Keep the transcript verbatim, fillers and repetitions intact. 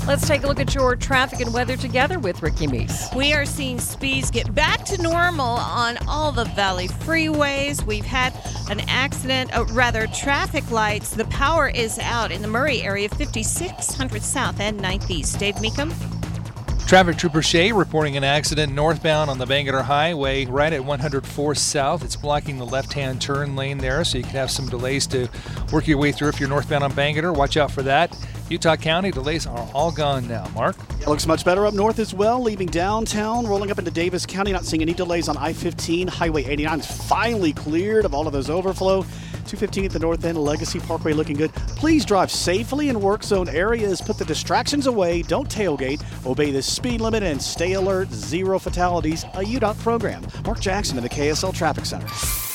Let's take a look at your traffic and weather together with Ricky Meese. We are seeing speeds get back to normal on all the Valley freeways. We've had an accident, uh, rather traffic lights. The power is out in the Murray area, fifty-six hundred South and ninth East. Dave Meekum. Traffic Trooper Shea reporting an accident northbound on the Bangerter Highway right at one hundred four South. It's blocking the left-hand turn lane there, so you can have some delays to work your way through if you're northbound on Bangerter. Watch out for that. Utah County delays are all gone now. Mark? It looks much better up north as well, leaving downtown, rolling up into Davis County. Not seeing any delays on I fifteen. Highway eighty-nine is finally cleared of all of those overflow. two fifteen at the north end, Legacy Parkway looking good. Please drive safely in work zone areas. Put the distractions away. Don't tailgate. Obey the speed limit and stay alert. Zero fatalities. A U D O T program. Mark Jackson of the K S L Traffic Center.